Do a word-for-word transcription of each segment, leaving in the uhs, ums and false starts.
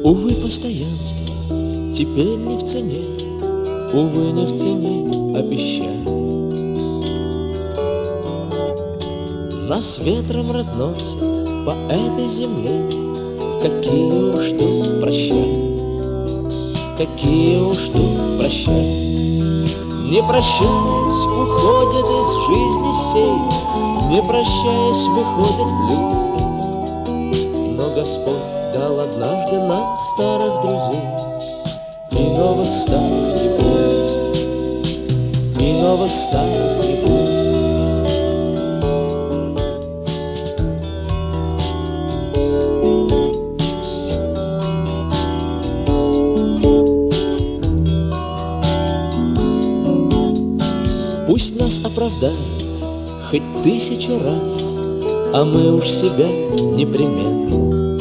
Увы, постоянство теперь не в цене, увы, не в цене обещаний. Нас ветром разносит по этой земле, какие уж тут прощай, какие уж тут прощай. Не прощаясь, уходят из жизни сей, не прощаясь, выходят люди. Но Господь дал однажды нам старых друзей, и новых старых не будет, и новых старых не будет. Пусть нас оправдают хоть тысячу раз, а мы уж себя непременно.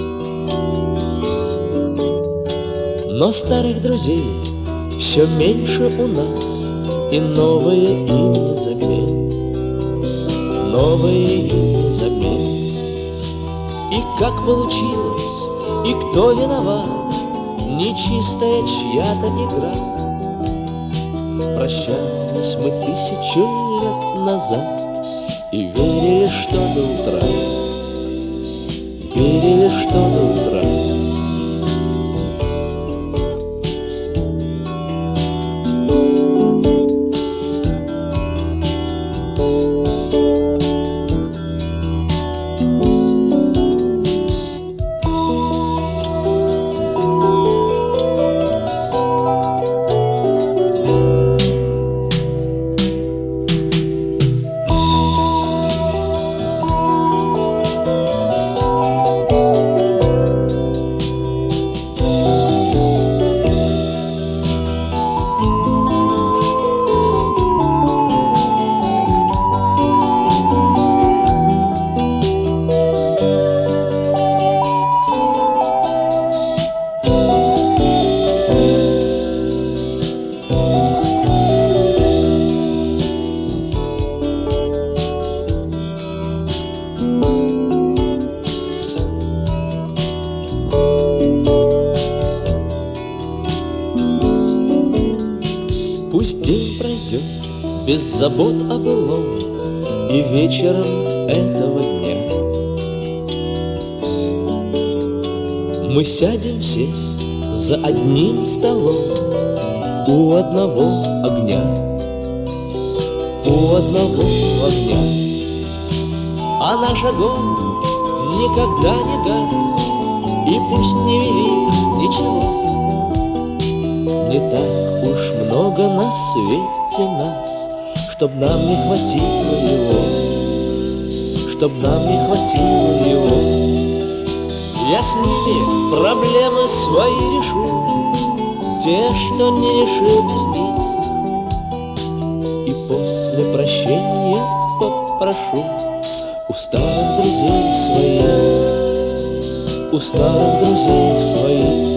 Но старых друзей все меньше у нас, и новые им незаменны, новые им незаменны. И как получилось, и кто виноват, нечистая чья-то игра. Прощались мы тысячу лет назад и верили, что до утра, верили, что до утра. Пусть день пройдет без забот о былом, и вечером этого дня мы сядем все за одним столом у одного огня, у одного огня. А наш огонь никогда не гас, и пусть не велик ничего. Не так уж много на свете нас, чтоб нам не хватило его, чтоб нам не хватило его. Я с ними проблемы свои решу, те, что не решил без них. И после прощения попрошу у старых друзей своих, у старых друзей своих.